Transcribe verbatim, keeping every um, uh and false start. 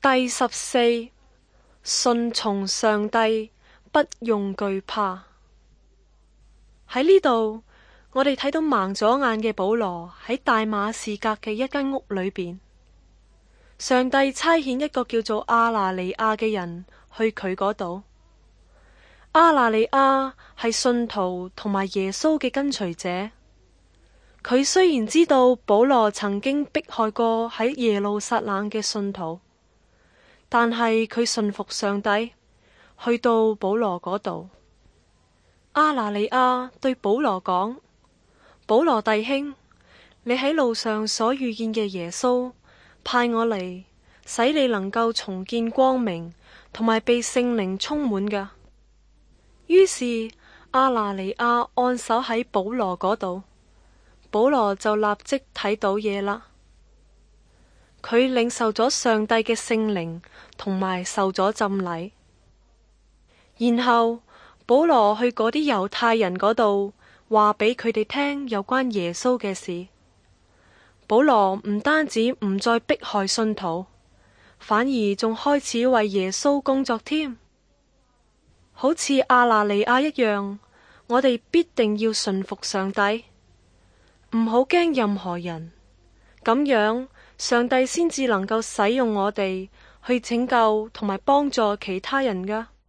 第十四，順從上帝，不用懼怕。喺呢度，我哋睇到盲咗眼嘅保羅喺大馬士革嘅一間屋裏邊，上帝差遣一個叫做亞拿尼亞嘅人去佢嗰度。亞拿尼亞係信徒同埋耶穌嘅跟隨者。佢雖然知道保羅曾經迫害過喺耶路撒冷嘅信徒，但係佢信服上帝，去到保羅嗰度。亞拿尼亞對保羅講：保羅弟兄，你喺路上所遇見嘅耶穌，派我嚟，使你能夠重見光明，同埋被聖靈充滿㗎。於是亞拿尼亞按手喺保羅嗰度，保羅就立即睇到嘢啦。佢領受咗上帝嘅聖靈，同埋受咗浸禮。然後保羅去嗰啲猶太人嗰度，話俾佢哋聽有關耶穌嘅事。保羅唔單止唔再迫害信徒，反而仲開始為耶穌工作添。好似亞拿尼亞一樣，我哋必定要順服上帝，唔好驚任何人，咁樣上帝先至能夠使用我哋去拯救同埋幫助其他人㗎。